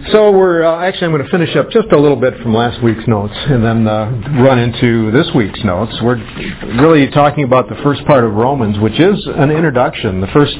So I'm going to finish up just a little bit from last week's notes and then run into this week's notes. We're really talking about the first part of Romans, which is an introduction. The first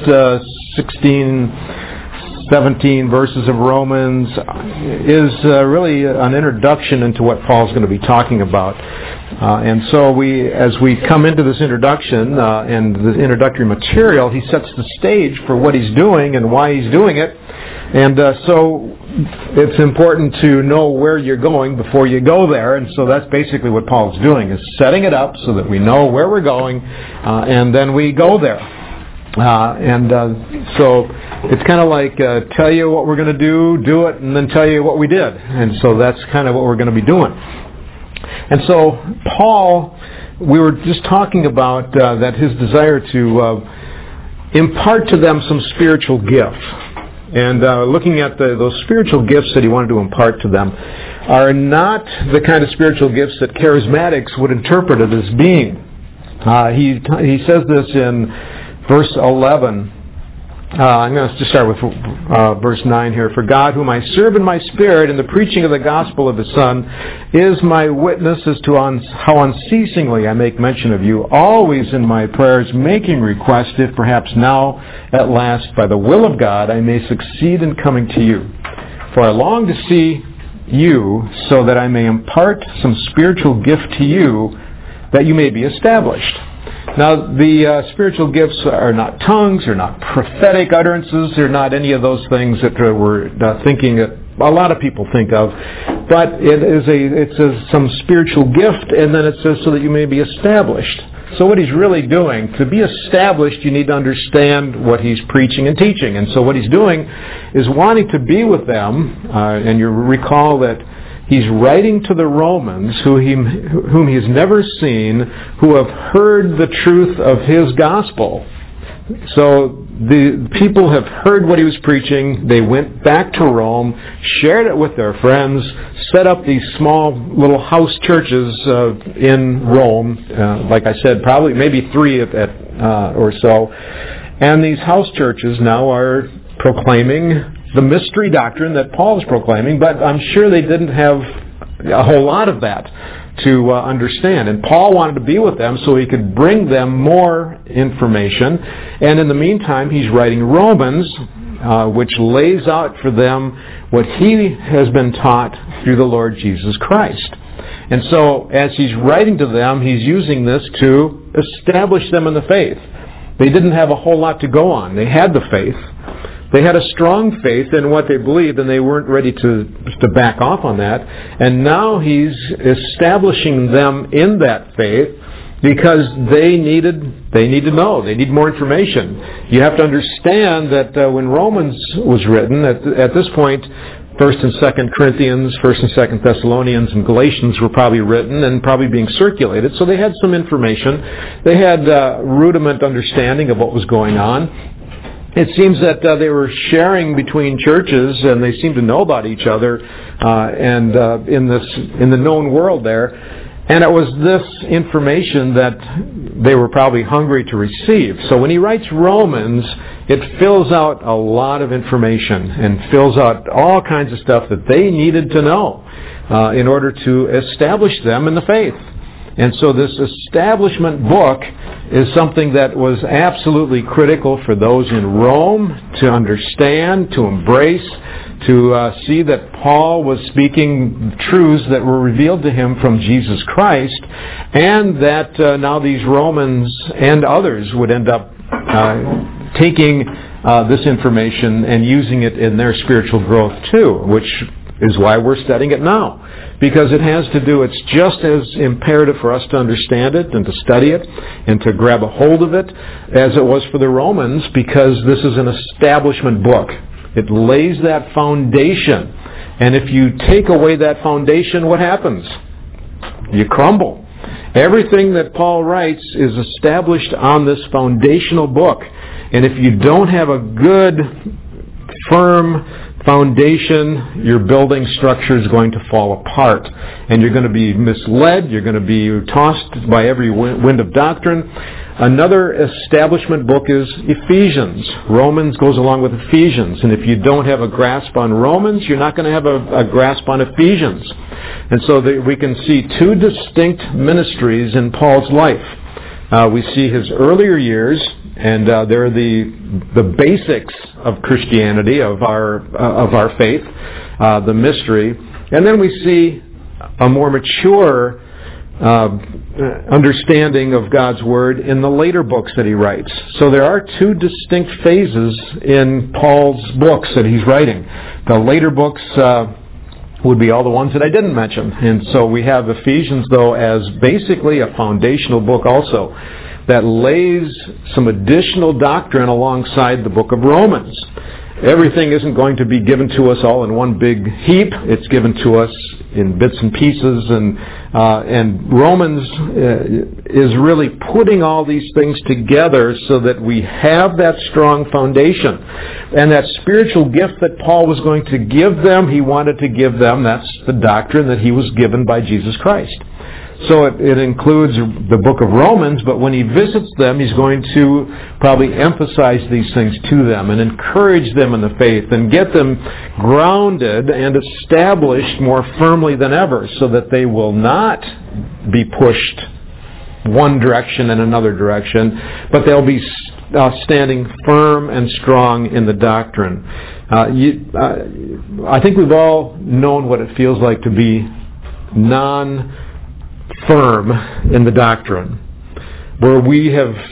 17 verses of Romans is really an introduction into what Paul's going to be talking about. And so as we come into this introduction and the introductory material, he sets the stage for what he's doing and why he's doing it. And so it's important to know where you're going before you go there. And so that's basically what Paul's doing, is setting it up so that we know where we're going, and then we go there. So it's kind of like tell you what we're going to do it, and then tell you what we did. And so that's kind of what we're going to be doing. And so Paul, we were just talking about that his desire to impart to them some spiritual gifts. And looking at those spiritual gifts that he wanted to impart to them are not the kind of spiritual gifts that charismatics would interpret it as being. He says this in verse 11. I'm going to just start with verse 9 here. For God, whom I serve in my spirit in the preaching of the gospel of His Son, is my witness as to how unceasingly I make mention of you, always in my prayers, making request, if perhaps now at last, by the will of God, I may succeed in coming to you. For I long to see you, so that I may impart some spiritual gift to you, that you may be established. Now, the spiritual gifts are not tongues, they're not prophetic utterances, they're not any of those things that we're thinking that a lot of people think of. But it says some spiritual gift, and then it says so that you may be established. So what he's really doing, to be established, you need to understand what he's preaching and teaching. And so what he's doing is wanting to be with them, and you recall that he's writing to the Romans whom he has never seen, who have heard the truth of his gospel. So the people have heard what he was preaching. They went back to Rome, shared it with their friends, set up these small little house churches in Rome. Like I said, probably maybe 3 or so. And these house churches now are proclaiming the mystery doctrine that Paul is proclaiming, but I'm sure they didn't have a whole lot of that to understand. And Paul wanted to be with them so he could bring them more information. And in the meantime, he's writing Romans, which lays out for them what he has been taught through the Lord Jesus Christ. And so as he's writing to them, he's using this to establish them in the faith. They didn't have a whole lot to go on. They had the faith. They had a strong faith in what they believed, and they weren't ready to back off on that. And now he's establishing them in that faith because they need to know. They need more information. You have to understand that when Romans was written, at this point, 1st and 2nd Corinthians, 1st and 2nd Thessalonians, and Galatians were probably written and probably being circulated. So they had some information. They had rudiment understanding of what was going on. It seems that they were sharing between churches, and they seemed to know about each other, and in the known world there. And it was this information that they were probably hungry to receive. So when he writes Romans, it fills out a lot of information and fills out all kinds of stuff that they needed to know in order to establish them in the faith. And so this establishment book is something that was absolutely critical for those in Rome to understand, to embrace, to see that Paul was speaking truths that were revealed to him from Jesus Christ, and that now these Romans and others would end up taking this information and using it in their spiritual growth too, which is why we're studying it now. Because it has to do, it's just as imperative for us to understand it and to study it and to grab a hold of it as it was for the Romans, because this is an establishment book. It lays that foundation. And if you take away that foundation, what happens? You crumble. Everything that Paul writes is established on this foundational book. And if you don't have a good, firm foundation your building structure is going to fall apart, and you're going to be misled, you're going to be tossed by every wind of doctrine. Another establishment book is Ephesians. Romans goes along with Ephesians, and if you don't have a grasp on Romans, you're not going to have a grasp on Ephesians. And so we can see two distinct ministries in Paul's life. We see his earlier years, and they're the basics of Christianity, of our faith, the mystery. And then we see a more mature understanding of God's Word in the later books that he writes. So there are two distinct phases in Paul's books that he's writing. The later books would be all the ones that I didn't mention. And so we have Ephesians, though, as basically a foundational book also that lays some additional doctrine alongside the book of Romans. Everything isn't going to be given to us all in one big heap. It's given to us in bits and pieces, and Romans is really putting all these things together so that we have that strong foundation. And that spiritual gift that Paul was going to give them, he wanted to give them, that's the doctrine that he was given by Jesus Christ. So it includes the book of Romans, but when he visits them, he's going to probably emphasize these things to them and encourage them in the faith and get them grounded and established more firmly than ever so that they will not be pushed one direction and another direction, but they'll be standing firm and strong in the doctrine. I think we've all known what it feels like to be firm in the doctrine, where we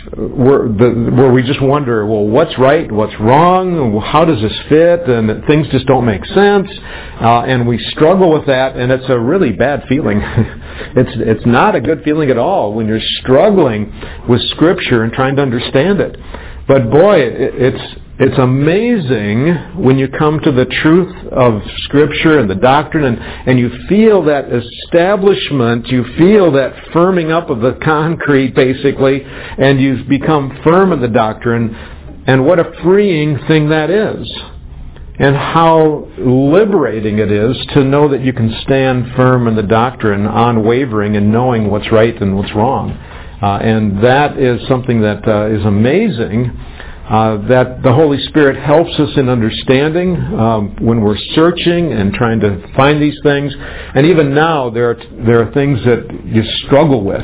just wonder, well, what's right, what's wrong, how does this fit, and things just don't make sense, and we struggle with that, and it's a really bad feeling. It's not a good feeling at all when you're struggling with Scripture and trying to understand it. But boy, it's amazing when you come to the truth of Scripture and the doctrine, and you feel that establishment, you feel that firming up of the concrete, basically, and you've become firm in the doctrine, and what a freeing thing that is. And how liberating it is to know that you can stand firm in the doctrine, unwavering, and knowing what's right and what's wrong. And that is something that is amazing. That the Holy Spirit helps us in understanding when we're searching and trying to find these things. And even now, there are things that you struggle with.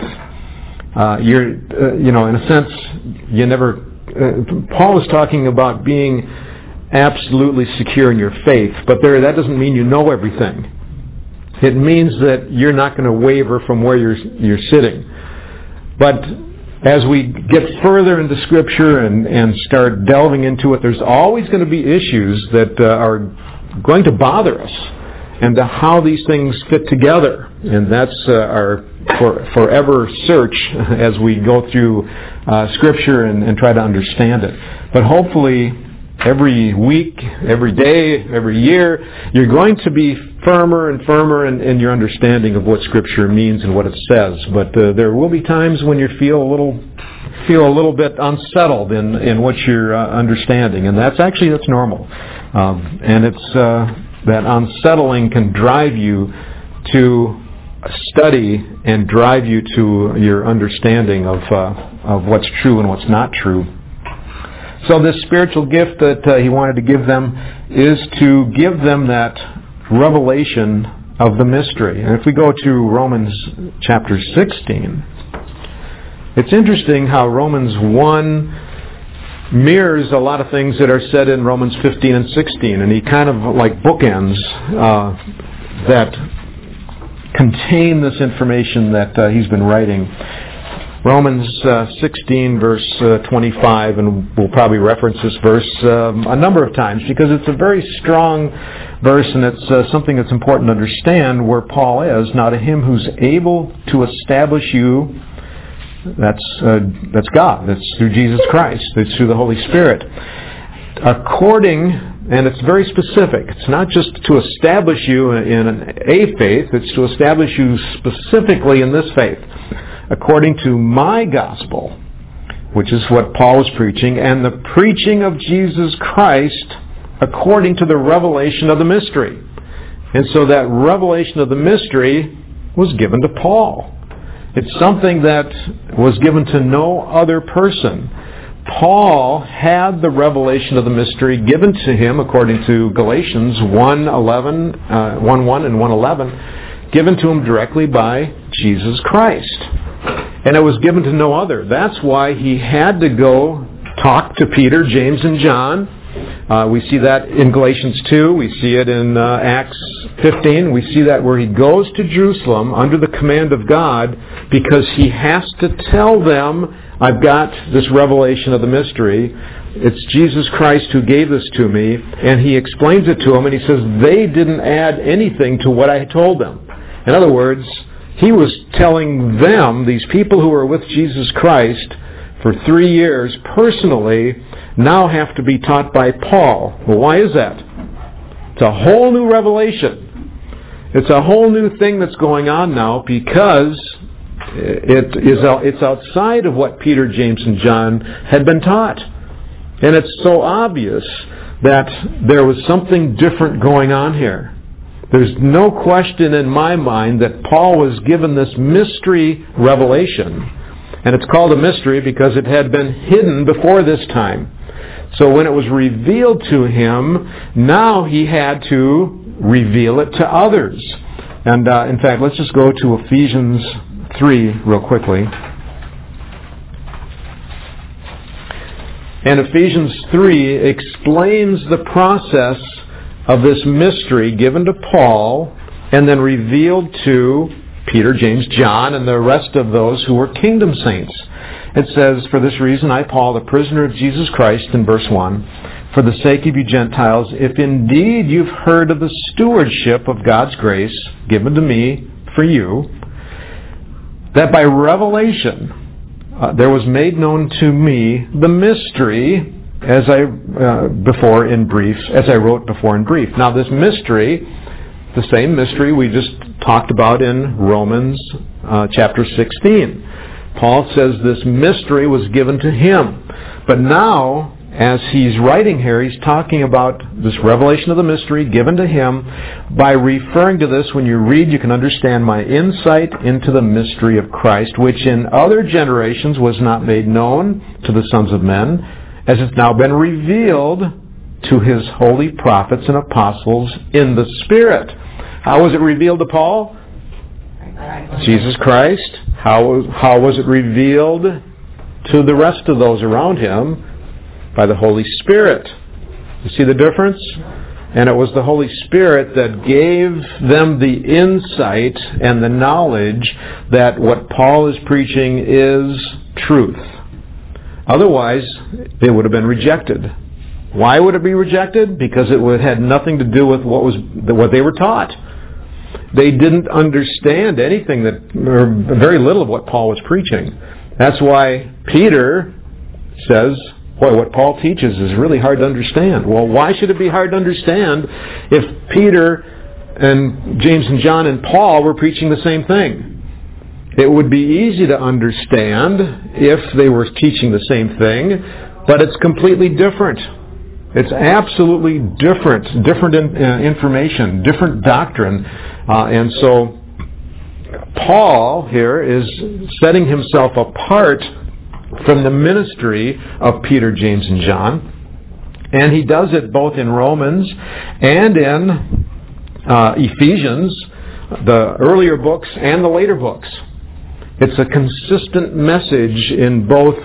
In a sense, you never. Paul is talking about being absolutely secure in your faith, but that doesn't mean you know everything. It means that you're not going to waver from where you're sitting. But as we get further into Scripture and start delving into it, there's always going to be issues that are going to bother us, and how these things fit together. And that's our forever search as we go through Scripture and try to understand it. But hopefully, every week, every day, every year, you're going to be firmer and firmer in your understanding of what Scripture means and what it says. But there will be times when you feel a little bit unsettled in what you're understanding, and that's normal. And it's that unsettling can drive you to study and drive you to your understanding of what's true and what's not true. So this spiritual gift that he wanted to give them is to give them that revelation of the mystery. And if we go to Romans chapter 16, it's interesting how Romans 1 mirrors a lot of things that are said in Romans 15 and 16. And he kind of like bookends that contain this information that he's been writing. Romans 16, verse 25, and we'll probably reference this verse a number of times because it's a very strong verse, and it's something that's important to understand where Paul is. Now to him who's able to establish you, that's God. That's through Jesus Christ. It's through the Holy Spirit. And it's very specific. It's not just to establish you in a faith, it's to establish you specifically in this faith. According to my gospel, which is what Paul was preaching, and the preaching of Jesus Christ according to the revelation of the mystery. And so that revelation of the mystery was given to Paul. It's something that was given to no other person. Paul had the revelation of the mystery given to him according to Galatians 1:1 and 1:11, given to him directly by Jesus Christ. And it was given to no other. That's why he had to go talk to Peter, James, and John. We see that in Galatians 2. We see it in Acts 15. We see that where he goes to Jerusalem under the command of God because he has to tell them, I've got this revelation of the mystery. It's Jesus Christ who gave this to me. And he explains it to them, and he says, they didn't add anything to what I told them. In other words, he was telling them, these people who were with Jesus Christ for 3 years personally, now have to be taught by Paul. Well, why is that? It's a whole new revelation. It's a whole new thing that's going on now because it's outside of what Peter, James, and John had been taught. And it's so obvious that there was something different going on here. There's no question in my mind that Paul was given this mystery revelation. And it's called a mystery because it had been hidden before this time. So when it was revealed to him, now he had to reveal it to others. And in fact, let's just go to Ephesians 3 real quickly. And Ephesians 3 explains the process of this mystery given to Paul and then revealed to Peter, James, John, and the rest of those who were kingdom saints. It says, for this reason, I, Paul, the prisoner of Jesus Christ, in verse 1, for the sake of you Gentiles, if indeed you've heard of the stewardship of God's grace given to me for you, that by revelation there was made known to me the mystery, as I wrote before in brief. Now this mystery, the same mystery we just talked about in Romans chapter 16. Paul says this mystery was given to him. But now, as he's writing here, he's talking about this revelation of the mystery given to him. By referring to this, when you read, you can understand my insight into the mystery of Christ, which in other generations was not made known to the sons of men, as it's now been revealed to his holy prophets and apostles in the Spirit. How was it revealed to Paul? Jesus Christ. How was it revealed to the rest of those around him? By the Holy Spirit. You see the difference? And it was the Holy Spirit that gave them the insight and the knowledge that what Paul is preaching is truth. Otherwise, it would have been rejected. Why would it be rejected? Because it had nothing to do with what they were taught. They didn't understand anything or very little of what Paul was preaching. That's why Peter says, boy, what Paul teaches is really hard to understand. Well, why should it be hard to understand if Peter and James and John and Paul were preaching the same thing? It would be easy to understand if they were teaching the same thing, but it's completely different. It's absolutely different information, different doctrine. And so Paul here is setting himself apart from the ministry of Peter, James, and John. And he does it both in Romans and in Ephesians, the earlier books and the later books. It's a consistent message in both,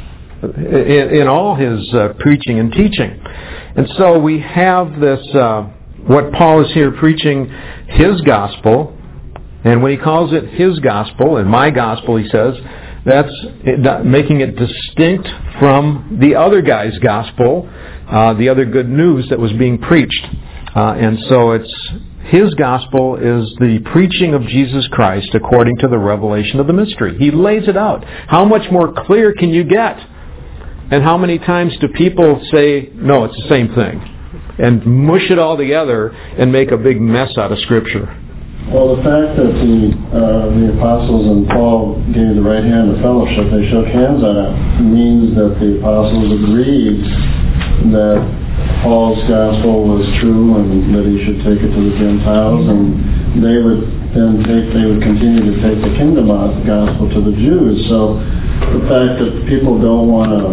in all his preaching and teaching. And so we have this, what Paul is here preaching, his gospel. And when he calls it his gospel, and my gospel, he says, that's making it distinct from the other guy's gospel, the other good news that was being preached. And so his gospel is the preaching of Jesus Christ according to the revelation of the mystery. He lays it out. How much more clear can you get? And how many times do people say, no, it's the same thing, and mush it all together and make a big mess out of Scripture? Well, the fact that the apostles and Paul gave the right hand of fellowship, they shook hands on it, means that the apostles agreed that Paul's gospel was true and that he should take it to the Gentiles, and they would continue to take the kingdom gospel to the Jews. So the fact that people don't want to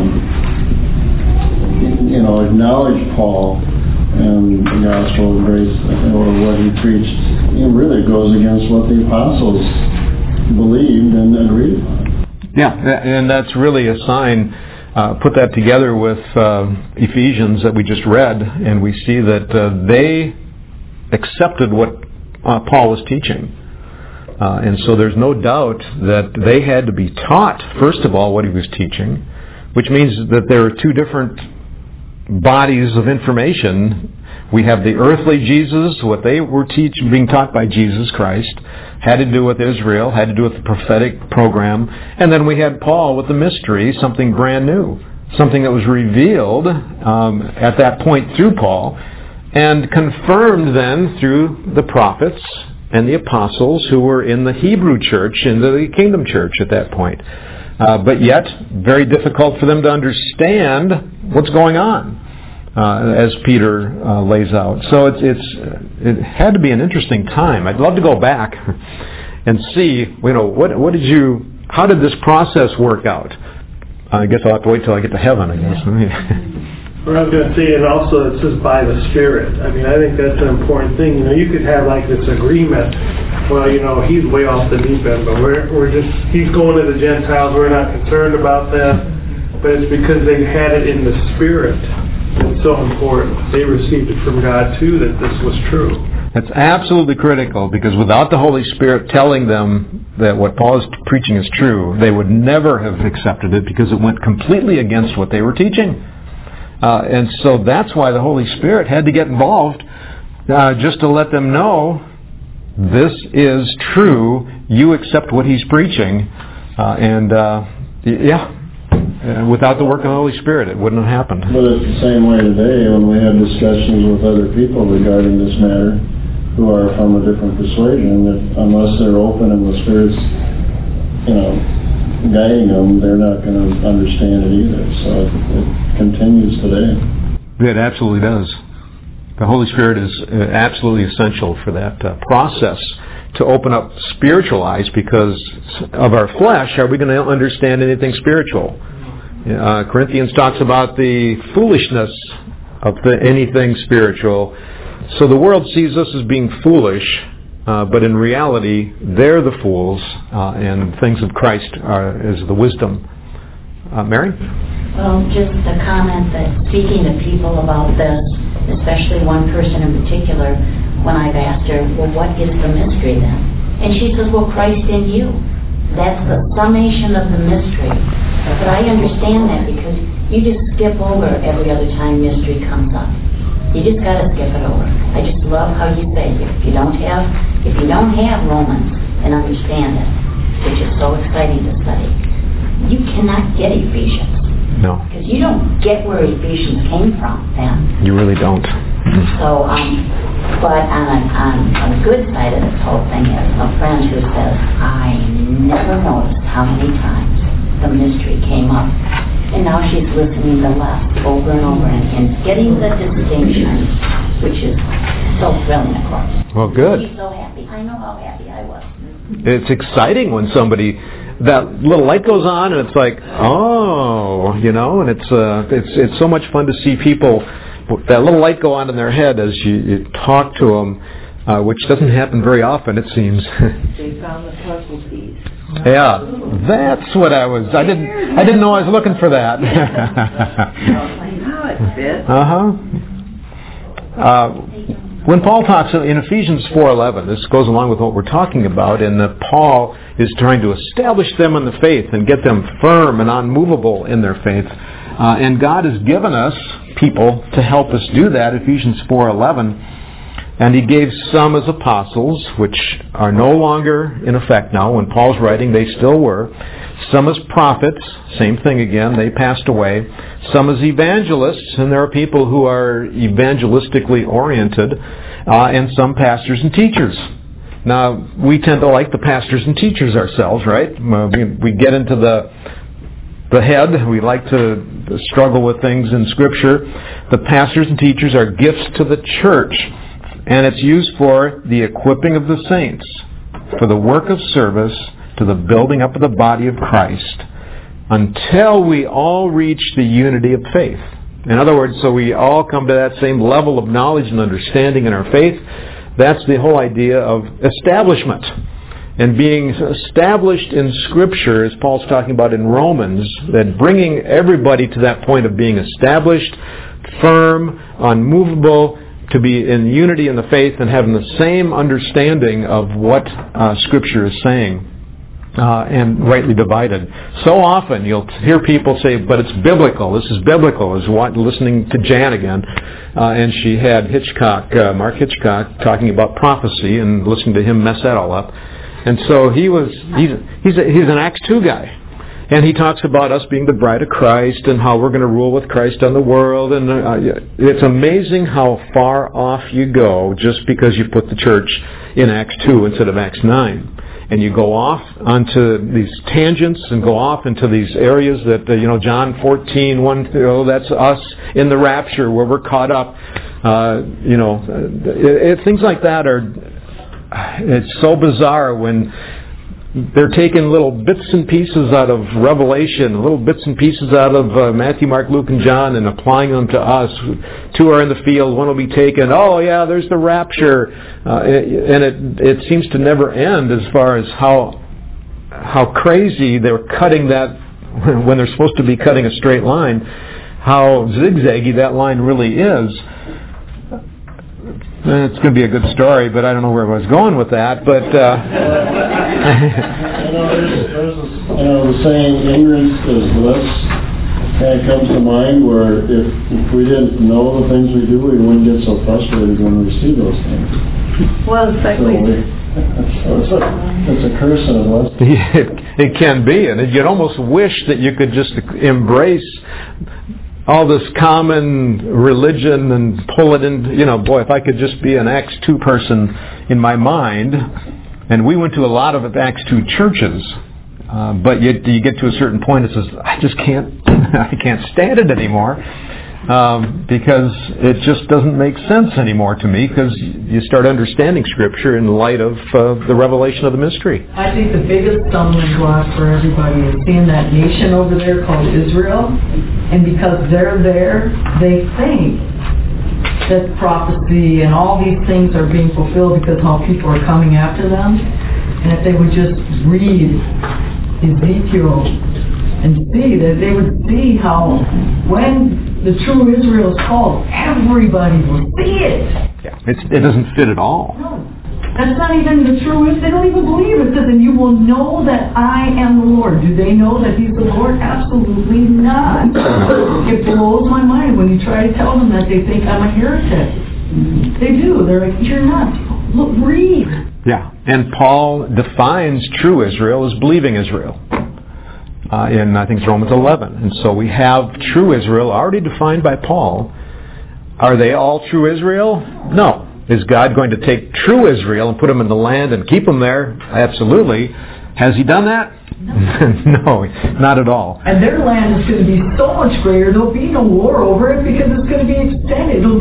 acknowledge Paul and the gospel of grace or what he preached, it really goes against what the apostles believed and agreed upon. Yeah, and that's really a sign. Put that together with Ephesians that we just read, and we see that they accepted what Paul was teaching. And so there's no doubt that they had to be taught, first of all, what he was teaching, which means that there are two different bodies of information. We have the earthly Jesus, what they were being taught by Jesus Christ, had to do with Israel, had to do with the prophetic program, and then we had Paul with the mystery, something brand new, something that was revealed at that point through Paul, and confirmed then through the prophets and the apostles who were in the Hebrew church, in the kingdom church at that point. But yet, very difficult for them to understand what's going on, as Peter lays out. So it had to be an interesting time. I'd love to go back and see, how did this process work out? I guess I'll have to wait till I get to heaven, I guess. Well, I was going to say, and also it says by the Spirit. I mean, I think that's an important thing. You could have like this agreement. Well, he's way off the deep end, but he's going to the Gentiles. We're not concerned about them. But it's because they had it in the Spirit. It's so important. They received it from God too, that this was true. That's absolutely critical, because without the Holy Spirit telling them that what Paul is preaching is true, they would never have accepted it, because it went completely against what they were teaching. And so that's why the Holy Spirit had to get involved, just to let them know this is true. You accept what he's preaching, without the work of the Holy Spirit, it wouldn't have happened. But it's the same way today when we have discussions with other people regarding this matter who are from a different persuasion, that unless they're open and the Spirit's, guiding them, they're not going to understand it either. So it continues today. It absolutely does. The Holy Spirit is absolutely essential for that process to open up spiritual eyes, because of our flesh, are we going to understand anything spiritual? Corinthians talks about the foolishness of anything spiritual. So the world sees us as being foolish, but in reality, they're the fools, and things of Christ is the wisdom. Mary? Well, just a comment that speaking to people about this, especially one person in particular, when I've asked her, well, what is the mystery then? And she says, well, Christ in you. That's the summation of the mystery. But I understand that, because you just skip over every other time mystery comes up. You just got to skip it over. I just love how you say, if you don't have Romans and understand it, which is so exciting to study, you cannot get Ephesians. No. Because you don't get where Ephesians came from then. You really don't. So, but on a good side of this whole thing is a friend who says, I never noticed how many times the mystery came up. And now she's listening to Les over and over and getting the distinction, which is so thrilling, of course. Well, good. She's so happy. I know how happy I was. It's exciting when that little light goes on, and it's like, and it's so much fun to see people, that little light go on in their head as you talk to them, which doesn't happen very often, it seems. They found the puzzle piece. Yeah, that's what I didn't know I was looking for that. Now it fits. When Paul talks in Ephesians 4:11, this goes along with what we're talking about, in that Paul is trying to establish them in the faith and get them firm and unmovable in their faith. And God has given us people to help us do that, Ephesians 4:11. And he gave some as apostles, which are no longer in effect now. When Paul's writing, they still were. Some as prophets, same thing again, they passed away. Some as evangelists, and there are people who are evangelistically oriented, and some pastors and teachers. Now, we tend to like the pastors and teachers ourselves, right? We get into the head. We like to struggle with things in Scripture. The pastors and teachers are gifts to the church, and it's used for the equipping of the saints, for the work of service, to the building up of the body of Christ, until we all reach the unity of faith. In other words, so we all come to that same level of knowledge and understanding in our faith. That's the whole idea of establishment. And being established in Scripture, as Paul's talking about in Romans, that bringing everybody to that point of being established, firm, unmovable, to be in unity in the faith and having the same understanding of what Scripture is saying. And rightly divided. So often you'll hear people say, but it's biblical. This is biblical. I was listening to Jan again, and she had Mark Hitchcock, talking about prophecy, and listening to him mess that all up. And so he's an Acts 2 guy. And he talks about us being the bride of Christ and how we're going to rule with Christ on the world. And it's amazing how far off you go just because you put the church in Acts 2 instead of Acts 9. And you go off onto these tangents and go off into these areas that, John 14:1, that's us in the rapture where we're caught up. Things like that it's so bizarre when they're taking little bits and pieces out of Revelation, little bits and pieces out of Matthew, Mark, Luke, and John, and applying them to us. 2 are in the field, 1 will be taken. Oh, yeah, there's the rapture. And it seems to never end as far as how crazy they're cutting that when they're supposed to be cutting a straight line, how zigzaggy that line really is. It's going to be a good story, but I don't know where I was going with that. But there's the saying, ignorance is bliss. And it comes to mind where if we didn't know the things we do, we wouldn't get so frustrated when we see those things. Well, it's like it's a curse and a blessing. It can be, and you'd almost wish that you could just embrace all this common religion and pull it in, boy, if I could just be an Acts 2 person in my mind. And we went to a lot of Acts 2 churches, but you get to a certain point, it says, I can't stand it anymore, because it just doesn't make sense anymore to me, because you start understanding Scripture in light of the revelation of the mystery. I think the biggest stumbling block for everybody is seeing that nation over there called Israel, and because they're there, they think that prophecy and all these things are being fulfilled because how people are coming after them. And if they would just read Ezekiel and see that, they would see how when the true Israel is called, everybody will see it. Yeah, it doesn't fit at all. No. That's not even the truest. They don't even believe it. It says, and you will know that I am the Lord. Do they know that He's the Lord? Absolutely not. It blows my mind when you try to tell them that. They think I'm a heretic. They do. They're like, you're nuts. Look, read. Yeah, and Paul defines true Israel as believing Israel. In, I think it's Romans 11. And so we have true Israel already defined by Paul. Are they all true Israel? No. Is God going to take true Israel and put them in the land and keep them there? Absolutely. Has He done that? No, not at all. And their land is going to be so much greater. There'll be no war over it because it's going to be extended. It'll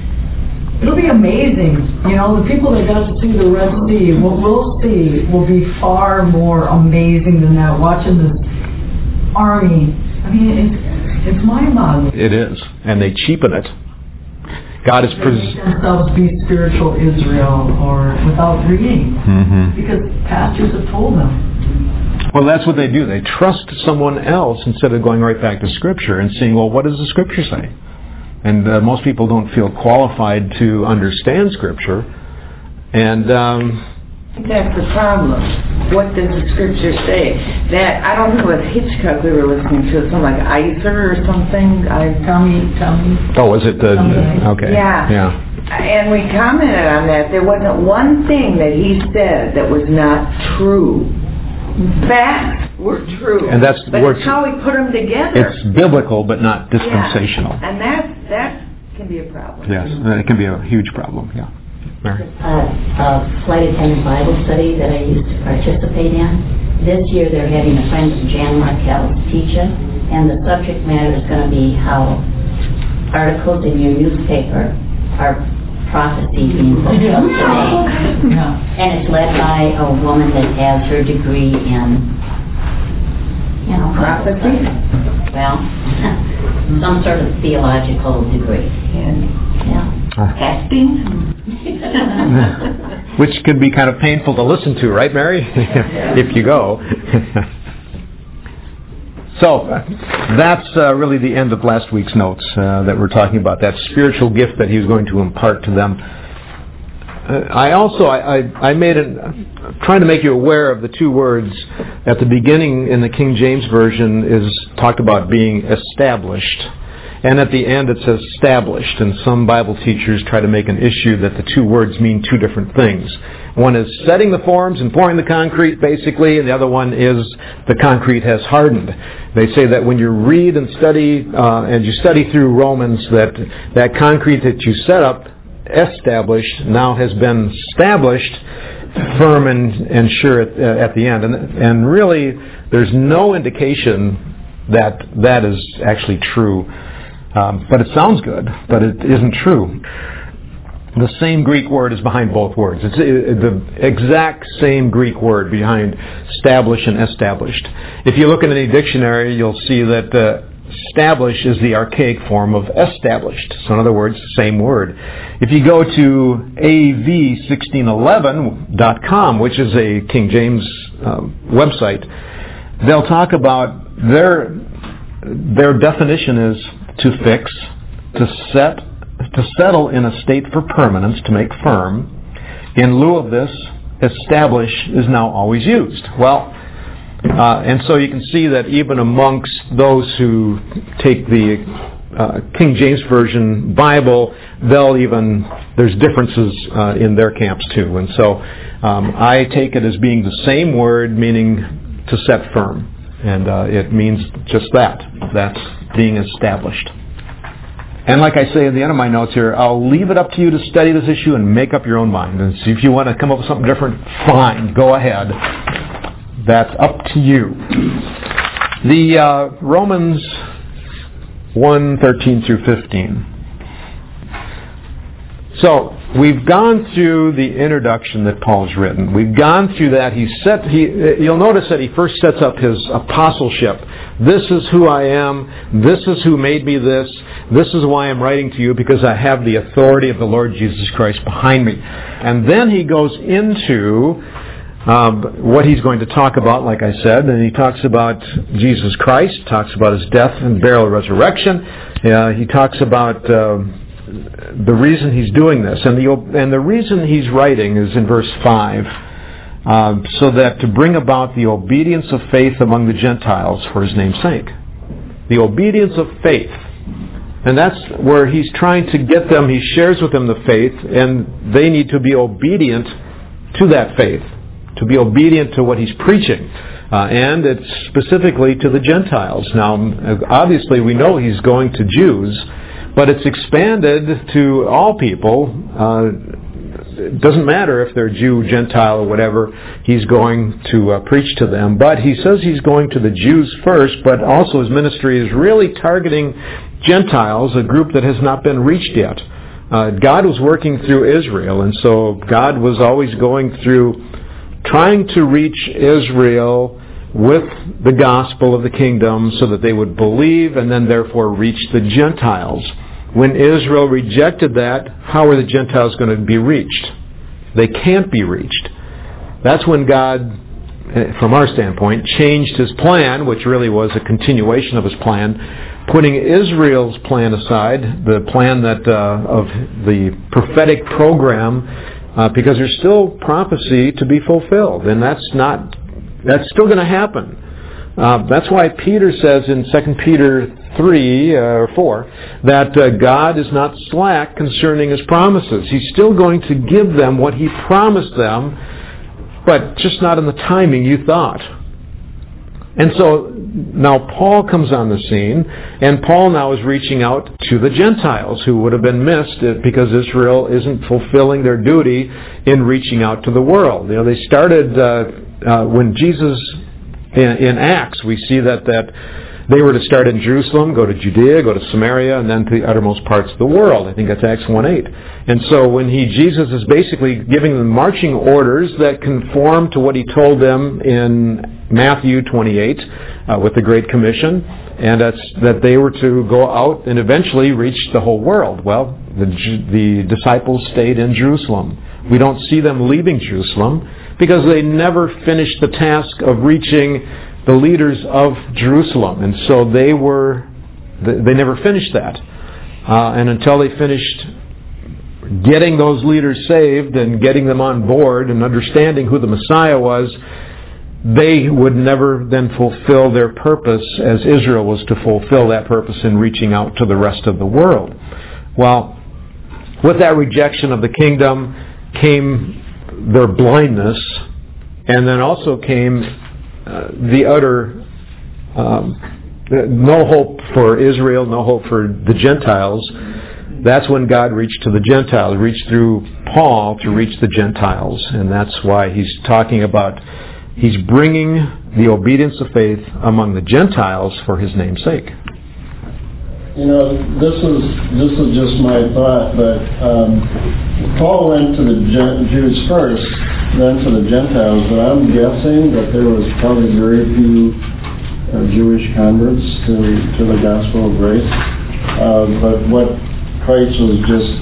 be amazing. The people that got to see the Red Sea, what we'll see will be far more amazing than that. Watching this army, I mean, it's mind-boggling. It is, and they cheapen it. God is make themselves be spiritual Israel or without reading, because pastors have told them. Well, that's what they do. They trust someone else instead of going right back to Scripture and seeing, well, what does the Scripture say? And most people don't feel qualified to understand Scripture. And that's the problem. What does the Scripture say? That, I don't know what Hitchcock we were listening to, something like Iser or something. Tommy. Oh, was it the... Okay. Yeah. And we commented on that. There wasn't one thing that he said that was not true. Facts were true. And that's but it's how we put them together. It's biblical, but not dispensational. Yeah. And that can be a problem. Yes, it can be a huge problem, yeah. Mary? A flight attendant Bible study that I used to participate in. This year they're having a friend from Jan Markell teach it. and the subject matter is going to be how articles in your newspaper are prophecy being fulfilled today. And it's led by a woman that has her degree in, Prophecy? well, some sort of theological degree. Testing? Which can be kind of painful to listen to, right, Mary? If you go. So, that's really the end of last week's notes that we're talking about, that spiritual gift that he was going to impart to them. I made trying to make you aware of the two words at the beginning in the King James Version is talked about being established. And at the end it says established, and some Bible teachers try to make an issue that the two words mean two different things. One is setting the forms and pouring the concrete, basically, and the other one is the concrete has hardened. They say that when you read and study, and you study through Romans, that concrete that you set up, established, now has been established, firm and sure at the end. And really, there's no indication that that is actually true. But it sounds good, but it isn't true. The same Greek word is behind both words. It's the exact same Greek word behind establish and established. If you look in any dictionary, you'll see that establish is the archaic form of established. So in other words, same word. If you go to av1611.com, which is a King James website, they'll talk about their definition is to fix, to settle in a state for permanence, to make firm. In lieu of this, establish is now always used. Well, and so you can see that even amongst those who take the King James Version Bible, there's differences in their camps too. And so I take it as being the same word, meaning to set firm. And it means just that. That's being established. And like I say at the end of my notes here, I'll leave it up to you to study this issue and make up your own mind. And see if you want to come up with something different, fine, go ahead. That's up to you. The Romans 1:13 through 15. So, we've gone through the introduction that Paul's written. We've gone through that. You'll notice that he first sets up his apostleship. This is who I am. This is who made me this. This is why I'm writing to you, because I have the authority of the Lord Jesus Christ behind me. And then he goes into what he's going to talk about, like I said, and he talks about Jesus Christ, talks about his death and burial and resurrection. He talks about the reason he's doing this, and the reason he's writing is in verse 5, so that to bring about the obedience of faith among the Gentiles for his name's sake. The obedience of faith. And that's where he's trying to get them. He shares with them the faith, and they need to be obedient to that faith, to be obedient to what he's preaching. And it's specifically to the Gentiles. Now, obviously, we know he's going to Jews, but it's expanded to all people. It doesn't matter if they're Jew, Gentile, or whatever. He's going to preach to them. But he says he's going to the Jews first, but also his ministry is really targeting Gentiles, a group that has not been reached yet. God was working through Israel, and so God was always going through trying to reach Israel with the gospel of the kingdom so that they would believe and then therefore reach the Gentiles. When Israel rejected that, how are the Gentiles going to be reached? They can't be reached. That's when God, from our standpoint, changed his plan, which really was a continuation of his plan, putting Israel's plan aside, the plan that of the prophetic program, because there's still prophecy to be fulfilled, and that's still going to happen. That's why Peter says in 2 Peter 3 or 4 that God is not slack concerning his promises. He's still going to give them what he promised them, but just not in the timing you thought. And so now Paul comes on the scene, and Paul now is reaching out to the Gentiles who would have been missed because Israel isn't fulfilling their duty in reaching out to the world. You know, they started when Jesus, in Acts, we see that They were to start in Jerusalem, go to Judea, go to Samaria, and then to the uttermost parts of the world. I think that's Acts 1:8. And so when Jesus is basically giving them marching orders that conform to what he told them in Matthew 28 with the Great Commission, and that they were to go out and eventually reach the whole world. Well, the disciples stayed in Jerusalem. We don't see them leaving Jerusalem because they never finished the task of reaching the leaders of Jerusalem, and so they never finished that. And until they finished getting those leaders saved and getting them on board and understanding who the Messiah was, they would never then fulfill their purpose as Israel was to fulfill that purpose in reaching out to the rest of the world. Well, with that rejection of the kingdom came their blindness, and then also came the utter no hope for Israel, no hope for the Gentiles. That's when God reached to the Gentiles, reached through Paul to reach the Gentiles. And that's why he's talking about, he's bringing the obedience of faith among the Gentiles for his name's sake. You know, this is just my thought, but Paul went to the Jews first, then to the Gentiles, but I'm guessing that there was probably very few Jewish converts to the gospel of grace. But what Christ was just,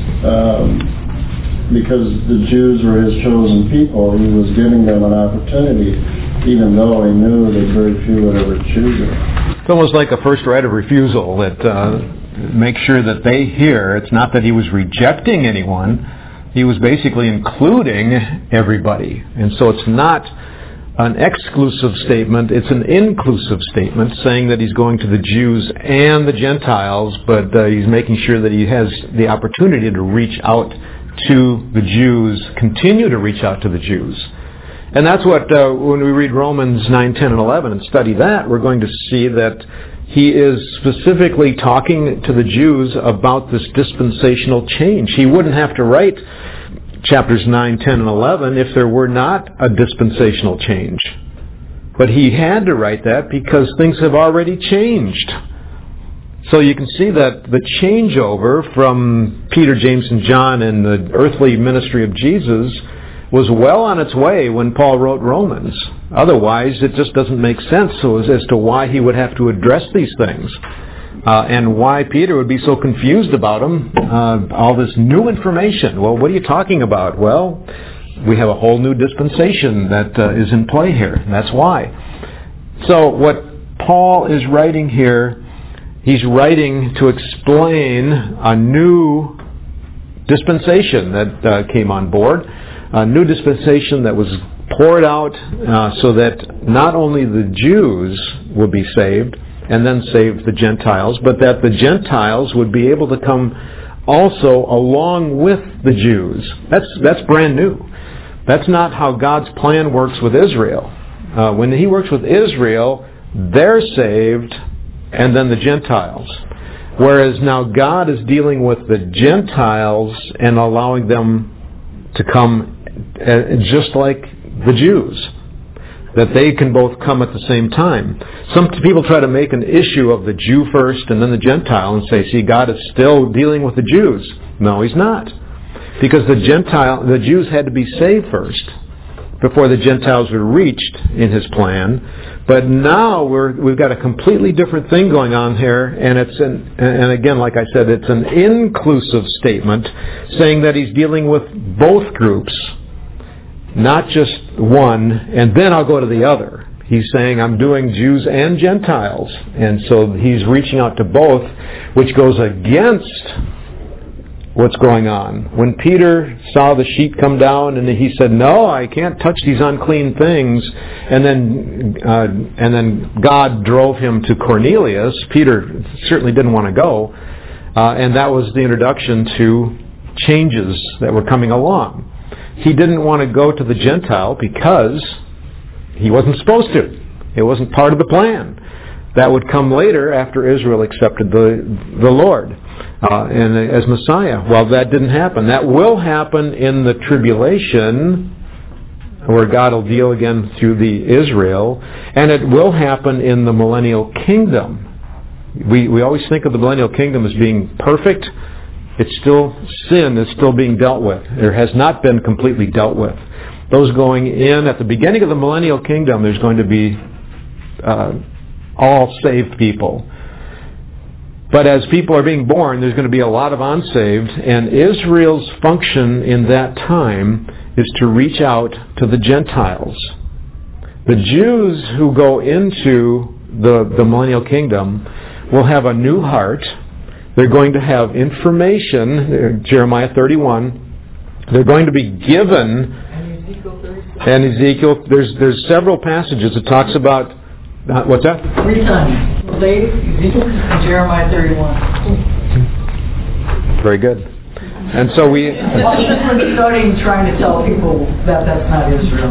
because the Jews were his chosen people, he was giving them an opportunity, even though he knew that very few would ever choose it. It's almost like a first right of refusal that make sure that they hear. It's not that he was rejecting anyone. He was basically including everybody. And so it's not an exclusive statement. It's an inclusive statement saying that he's going to the Jews and the Gentiles, but he's making sure that he has the opportunity to reach out to the Jews, continue to reach out to the Jews. And that's what, when we read Romans 9, 10, and 11 and study that, we're going to see that he is specifically talking to the Jews about this dispensational change. He wouldn't have to write chapters 9, 10, and 11 if there were not a dispensational change. But he had to write that because things have already changed. So you can see that the changeover from Peter, James, and John and the earthly ministry of Jesus was well on its way when Paul wrote Romans. Otherwise, it just doesn't make sense as to why he would have to address these things. And why Peter would be so confused about them, all this new information. Well, what are you talking about? Well, we have a whole new dispensation that is in play here. That's why. So what Paul is writing here, he's writing to explain a new dispensation that came on board. A new dispensation that was poured out so that not only the Jews would be saved and then save the Gentiles, but that the Gentiles would be able to come also along with the Jews. That's brand new. That's not how God's plan works with Israel. When he works with Israel, they're saved and then the Gentiles. Whereas now God is dealing with the Gentiles and allowing them to come just like the Jews, that they can both come at the same time. Some people try to make an issue of the Jew first and then the Gentile and say, see, God is still dealing with the Jews. No, he's not. Because the Jews had to be saved first before the Gentiles were reached in his plan. But now we've got a completely different thing going on here, and and again, like I said, it's an inclusive statement saying that he's dealing with both groups, not just one, and then I'll go to the other. He's saying I'm doing Jews and Gentiles, and so he's reaching out to both, which goes against what's going on. When Peter saw the sheet come down and he said, no, I can't touch these unclean things, and then God drove him to Cornelius, Peter certainly didn't want to go, and that was the introduction to changes that were coming along. He didn't want to go to the Gentile because he wasn't supposed to. It wasn't part of the plan. That would come later after Israel accepted the Lord and as Messiah. Well, that didn't happen. That will happen in the tribulation, where God will deal again through the Israel, and it will happen in the millennial kingdom. We always think of the millennial kingdom as being perfect. It's still, sin is still being dealt with. It has not been completely dealt with. Those going in at the beginning of the millennial kingdom, there's going to be all saved people. But as people are being born, there's going to be a lot of unsaved, and Israel's function in that time is to reach out to the Gentiles. The Jews who go into the millennial kingdom will have a new heart. They're going to have information, Jeremiah 31. They're going to be given, and Ezekiel, there's several passages that talks about, what's that? 3 times. Ezekiel and Jeremiah 31. Very good. And so we... We're starting trying to tell people that that's not Israel.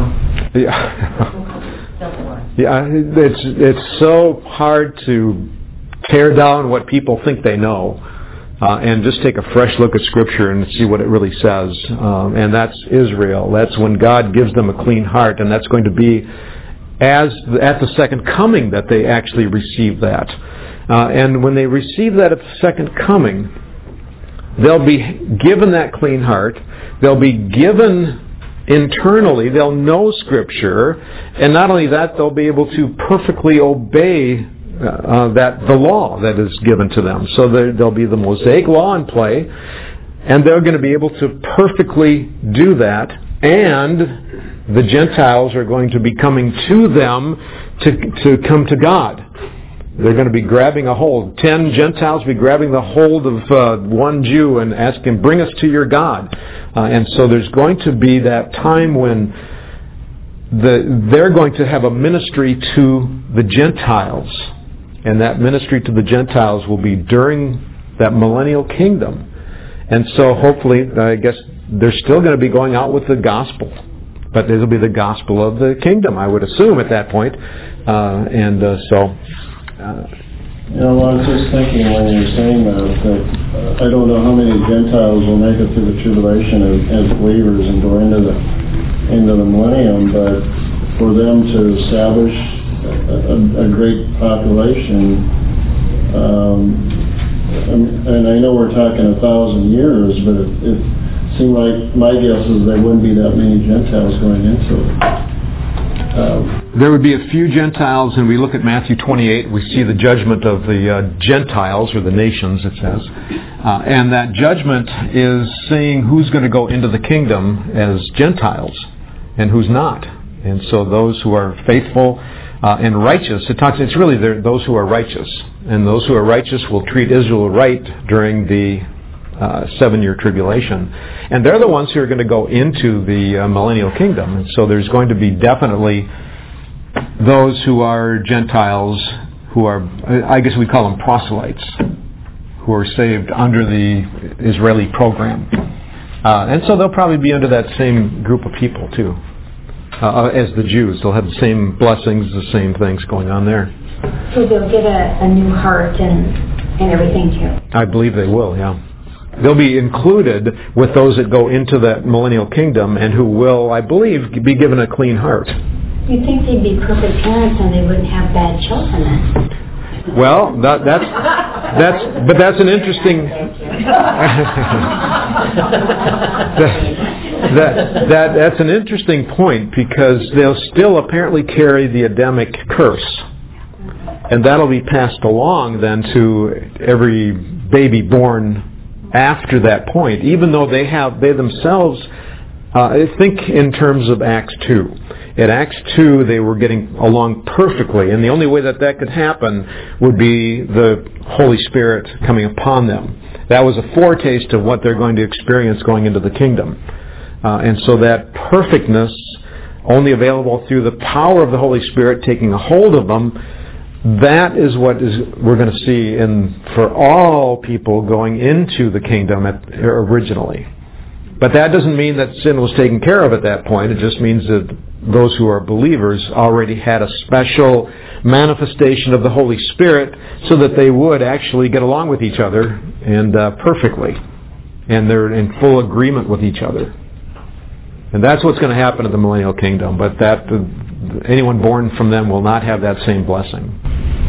Yeah, it's so hard to tear down what people think they know and just take a fresh look at Scripture and see what it really says. And that's Israel. That's when God gives them a clean heart, and that's going to be at the second coming that they actually receive that. And when they receive that at the second coming, they'll be given that clean heart. They'll be given internally, they'll know Scripture, and not only that, they'll be able to perfectly obey the law that is given to them. So there'll be the Mosaic law in play, and they're going to be able to perfectly do that, and the Gentiles are going to be coming to them to come to God. They're going to be grabbing a hold. 10 Gentiles will be grabbing the hold of one Jew and asking, bring us to your God. And so there's going to be that time when they're going to have a ministry to the Gentiles. And that ministry to the Gentiles will be during that millennial kingdom. And so hopefully, I guess, they're still going to be going out with the gospel. But it'll be the gospel of the kingdom, I would assume, at that point. I was just thinking when you're saying that I don't know how many Gentiles will make it through the tribulation as believers and go into the millennium, but for them to establish a great population, and I know we're talking 1,000 years, but it seemed like my guess is there wouldn't be that many Gentiles going into it. There would be a few Gentiles, and we look at Matthew 28, we see the judgment of the Gentiles, or the nations, it says. And that judgment is saying who's going to go into the kingdom as Gentiles and who's not. And so those who are faithful and righteous, it's really those who are righteous. And those who are righteous will treat Israel right during the 7-year tribulation. And they're the ones who are going to go into the millennial kingdom. And so there's going to be definitely those who are Gentiles, who are, I guess we call them proselytes, who are saved under the Israeli program. And so they'll probably be under that same group of people too, as the Jews. They'll have the same blessings, the same things going on there. So they'll get a new heart and everything too? I believe they will, yeah. They'll be included with those that go into that millennial kingdom and who will, I believe, be given a clean heart. You'd think they'd be perfect parents and they wouldn't have bad children then. Well, that's an interesting... that's an interesting point, because they'll still apparently carry the Adamic curse. And that'll be passed along then to every baby born after that point, even though they themselves, think in terms of Acts 2. At Acts 2, they were getting along perfectly, and the only way that could happen would be the Holy Spirit coming upon them. That was a foretaste of what they're going to experience going into the kingdom. And so that perfectness, only available through the power of the Holy Spirit taking a hold of them, that is what we're going to see for all people going into the kingdom originally. But that doesn't mean that sin was taken care of at that point. It just means that those who are believers already had a special manifestation of the Holy Spirit so that they would actually get along with each other and perfectly. And they're in full agreement with each other. And that's what's going to happen in the millennial kingdom. But anyone born from them will not have that same blessing.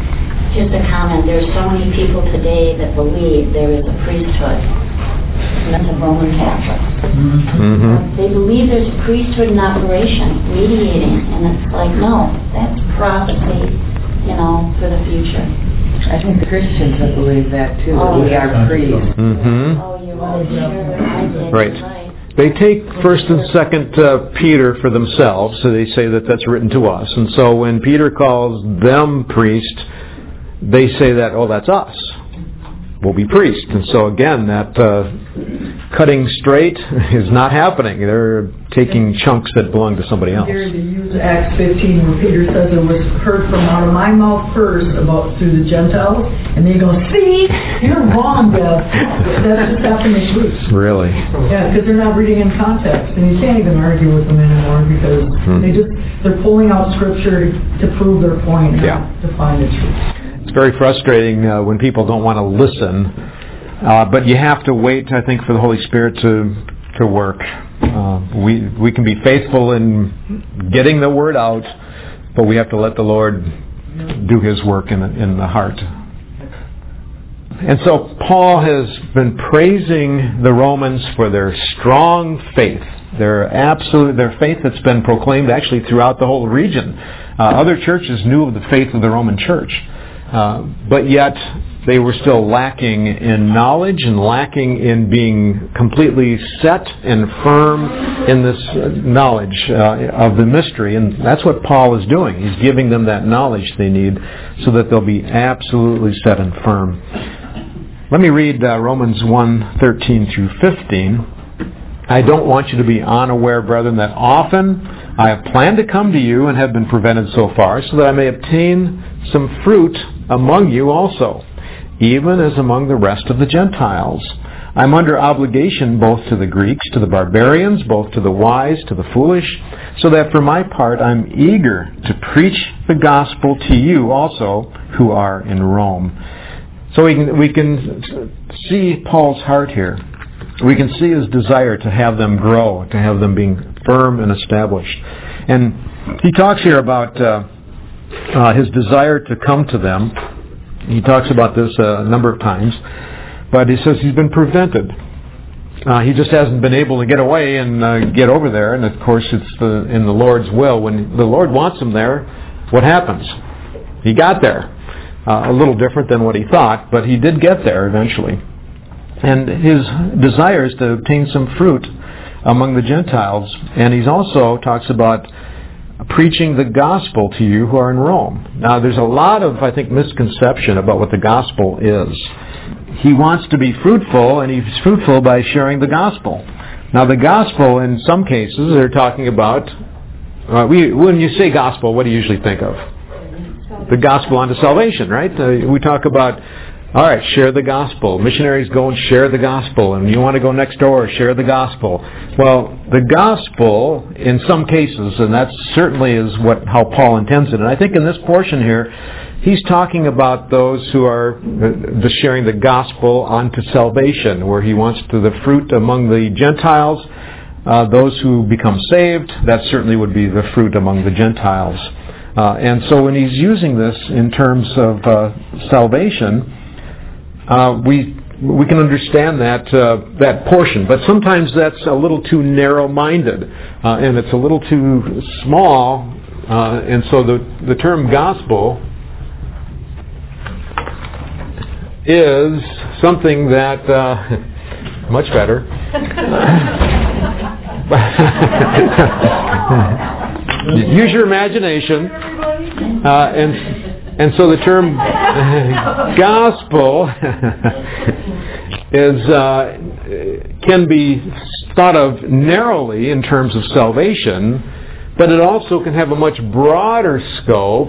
Just a comment. There's so many people today that believe there is a priesthood. And that's a Roman Catholic. Mm-hmm. They believe there's a priesthood in operation, mediating, and it's like, no, that's prophecy, for the future. I think the Christians that believe that too. Oh, we are priests. Mm-hmm. Oh, you're right. Sure, I did. Right. They take 1st and 2nd Peter for themselves, so they say that that's written to us. And so when Peter calls them priest, they say that, that's us. We'll be priests. And so again, that cutting straight is not happening. They're taking chunks that belong to somebody else. Here to use Acts 15 where Peter says it was heard from out of my mouth first about through the Gentiles, and they go, see, you're wrong, Deb. That's just happened this week. Really? Yeah, because they're not reading in context, and you can't even argue with them anymore because they're pulling out scripture to prove their point, not to find the truth. It's very frustrating when people don't want to listen, but you have to wait, I think, for the Holy Spirit to work. We can be faithful in getting the word out, but we have to let the Lord do His work in the heart. And so Paul has been praising the Romans for their strong faith, their faith that's been proclaimed actually throughout the whole region. Other churches knew of the faith of the Roman Church. But yet they were still lacking in knowledge and lacking in being completely set and firm in this knowledge of the mystery. And that's what Paul is doing. He's giving them that knowledge they need so that they'll be absolutely set and firm. Let me read Romans 1:13 through 15. I don't want you to be unaware, brethren, that often I have planned to come to you and have been prevented so far, so that I may obtain some fruit among you also, even as among the rest of the Gentiles. I am under obligation both to the Greeks, to the barbarians, both to the wise, to the foolish, so that for my part I am eager to preach the gospel to you also who are in Rome. So we can see Paul's heart here. We can see his desire to have them grow, to have them being firm and established. And he talks here about his desire to come to them. He talks about this a number of times, but he says he's been prevented. He just hasn't been able to get away and get over there. And of course, it's in the Lord's will. When the Lord wants him there, what happens? He got there. A little different than what he thought, but he did get there eventually. And his desire is to obtain some fruit among the Gentiles. And he also talks about preaching the gospel to you who are in Rome. Now, there's a lot of, I think, misconception about what the gospel is. He wants to be fruitful, and he's fruitful by sharing the gospel. Now, the gospel, in some cases, they're talking about, when you say gospel, what do you usually think of? The gospel unto salvation, right? We talk about, all right, share the gospel. Missionaries go and share the gospel. And you want to go next door, share the gospel. Well, the gospel, in some cases, and that certainly is how Paul intends it. And I think in this portion here, he's talking about those who are sharing the gospel unto salvation, where he wants the fruit among the Gentiles. Those who become saved, that certainly would be the fruit among the Gentiles. And so when he's using this in terms of salvation, we can understand that portion, but sometimes that's a little too narrow-minded, and it's a little too small, and so the term gospel is something that much better. Use your imagination, and so the term gospel can be thought of narrowly in terms of salvation, but it also can have a much broader scope.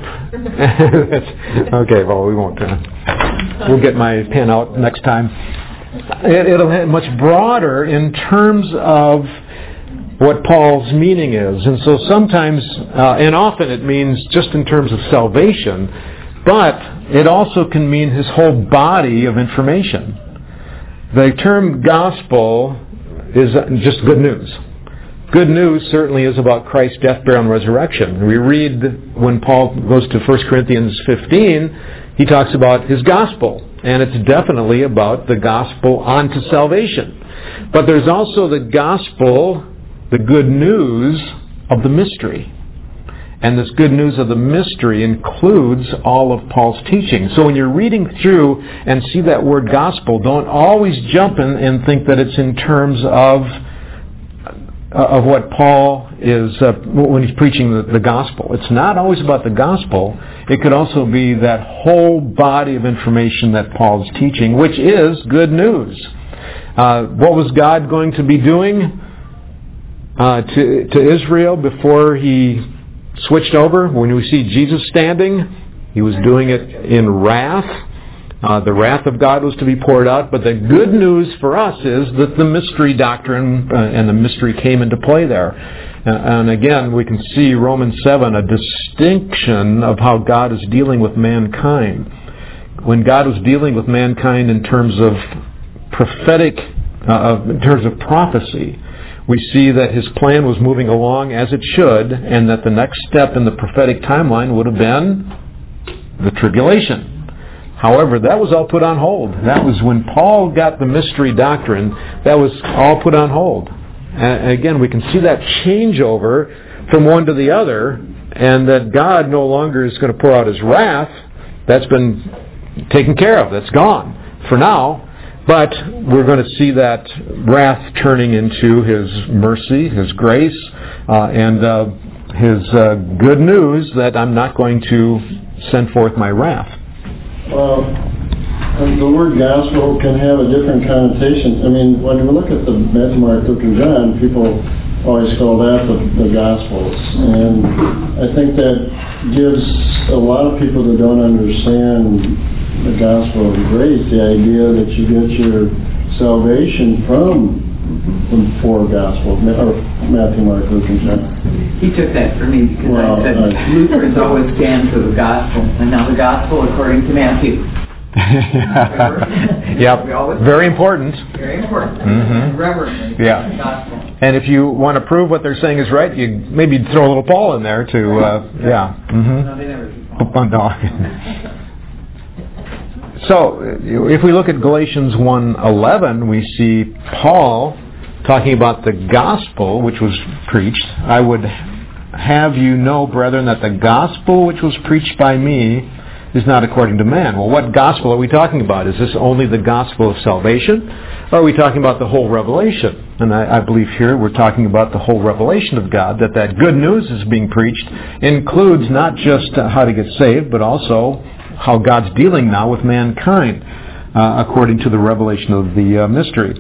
Okay, well, we won't. We'll get my pen out next time. It'll have much broader in terms of what Paul's meaning is. And so sometimes, and often it means just in terms of salvation, but it also can mean his whole body of information. The term gospel is just good news. good news certainly is about Christ's death, burial, and resurrection. We read when Paul goes to 1 Corinthians 15, he talks about his gospel, and it's definitely about the gospel unto salvation. But there's also the gospel, the good news of the mystery. And this good news of the mystery includes all of Paul's teaching. So when you're reading through and see that word gospel, don't always jump in and think that it's in terms of what Paul is when he's preaching the gospel. It's not always about the gospel. It could also be that whole body of information that Paul's teaching, which is good news. What was God going to be doing to Israel before he switched over? When we see Jesus standing, he was doing it in wrath. The wrath of God was to be poured out. But the good news for us is that the mystery doctrine and the mystery came into play there. And again, we can see Romans 7, a distinction of how God is dealing with mankind. When God was dealing with mankind in terms of prophetic, in terms of prophecy, we see that his plan was moving along as it should, and that the next step in the prophetic timeline would have been the tribulation. However, that was all put on hold. That was when Paul got the mystery doctrine, that was all put on hold. And again, we can see that changeover from one to the other, and that God no longer is going to pour out his wrath. That's been taken care of. That's gone for now. But we're going to see that wrath turning into his mercy, his grace, and his good news that I'm not going to send forth my wrath. Well, the word gospel can have a different connotation. I mean, when we look at the Matthew, Mark, Luke, and John, people always call that the Gospels. And I think that gives a lot of people that don't understand the gospel of grace, the idea that you get your salvation from the four Gospels, or Matthew, Mark, Luke, and John. He took that for me because I said Lutherans always stand for the gospel, and now the gospel according to Matthew. Yep. Very important. Very important. Mm-hmm. Reverently. Yeah. The gospel. And if you want to prove what they're saying is right, you maybe throw a little Paul in there to, yeah. Mm-hmm. No, they never do Paul. No. So, if we look at Galatians 1:11, we see Paul talking about the gospel which was preached. I would have you know, brethren, that the gospel which was preached by me is not according to man. Well, what gospel are we talking about? Is this only the gospel of salvation? Or are we talking about the whole revelation? And I believe here we're talking about the whole revelation of God, that good news is being preached includes not just how to get saved, but also how God's dealing now with mankind, according to the revelation of the mystery.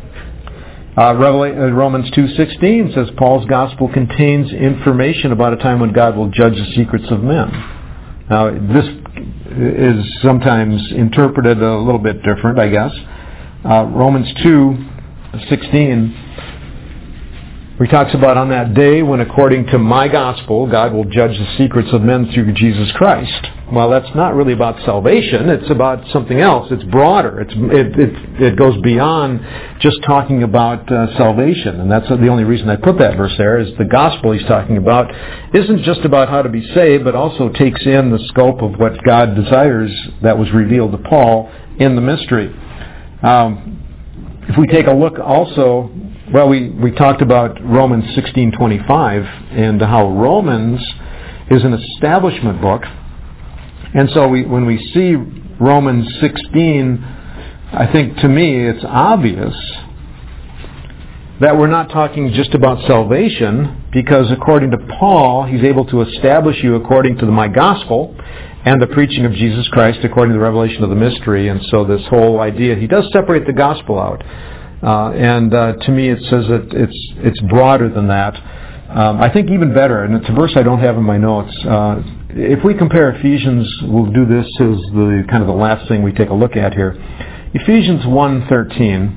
Romans 2:16 says Paul's gospel contains information about a time when God will judge the secrets of men. Now, this is sometimes interpreted a little bit different, I guess. Romans 2:16, where he talks about on that day when, according to my gospel, God will judge the secrets of men through Jesus Christ. Well, that's not really about salvation. It's about something else. It's broader. It goes beyond just talking about salvation. And that's the only reason I put that verse there, is the gospel he's talking about isn't just about how to be saved, but also takes in the scope of what God desires that was revealed to Paul in the mystery. If we take a look also, well, we talked about Romans 16:25 and how Romans is an establishment book. And so when we see Romans 16, I think to me it's obvious that we're not talking just about salvation, because according to Paul, he's able to establish you according to my gospel and the preaching of Jesus Christ according to the revelation of the mystery. And so this whole idea, he does separate the gospel out. And to me it says that it's broader than that. I think even better, and it's a verse I don't have in my notes. If we compare Ephesians, we'll do this as the kind of the last thing we take a look at here. Ephesians 1:13.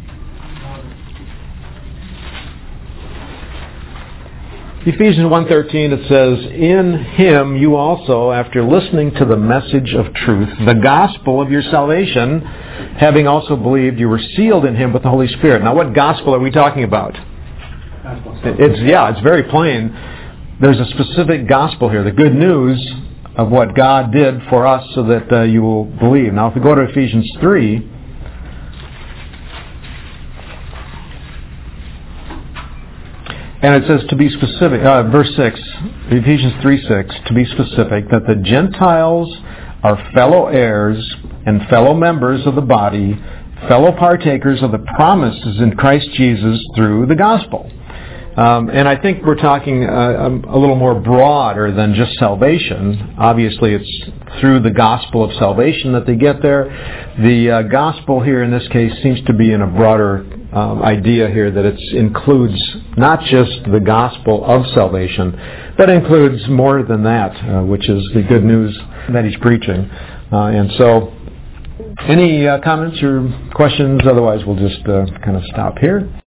Ephesians 1:13, it says, "In him you also, after listening to the message of truth, the gospel of your salvation, having also believed, you were sealed in him with the Holy Spirit." Now, what gospel are we talking about? It's very plain. There's a specific gospel here, the good news of what God did for us so that you will believe. Now, if we go to Ephesians 3, and it says to be specific, verse 6, Ephesians 3:6, to be specific, that the Gentiles are fellow heirs and fellow members of the body, fellow partakers of the promises in Christ Jesus through the gospel. And I think we're talking a little more broader than just salvation. Obviously, it's through the gospel of salvation that they get there. The gospel here in this case seems to be in a broader idea here, that it includes not just the gospel of salvation, but includes more than that, which is the good news that he's preaching. And so, any comments or questions? Otherwise, we'll just kind of stop here.